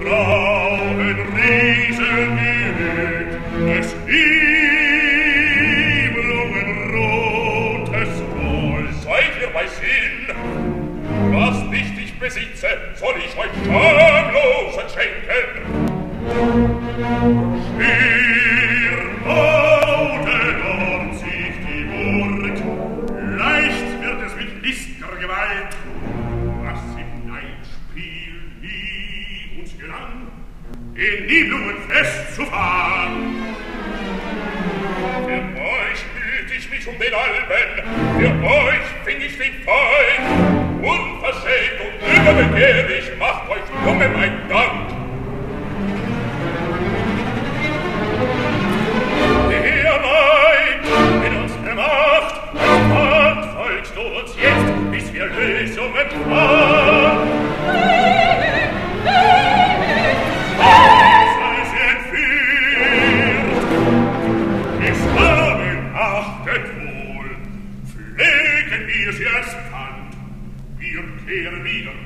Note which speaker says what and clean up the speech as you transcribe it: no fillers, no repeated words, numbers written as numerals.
Speaker 1: grauen Riesen gehegt, des Iblungen-rotes Gold. Seid ihr bei Sinn? Was nicht ich besitze, soll ich euch schamlos entschenken. Schier dort sich die Burg, leicht wird es mit listger Gewalt, was im Neidspiel nie uns gelang, in Nibelungen festzufahren. Für euch hüt ich mich um den Alben, für euch fing ich den Feind, unverschämt und überbegehrlich macht euch Lunge mein Dank. Der Neid in unsere Macht, ein Wort folgst du uns jetzt, bis wir Lösungen fahren. Sei sie entführt, es haben achtet wohl, pflegen wir sie als Pfand, wir kehren wieder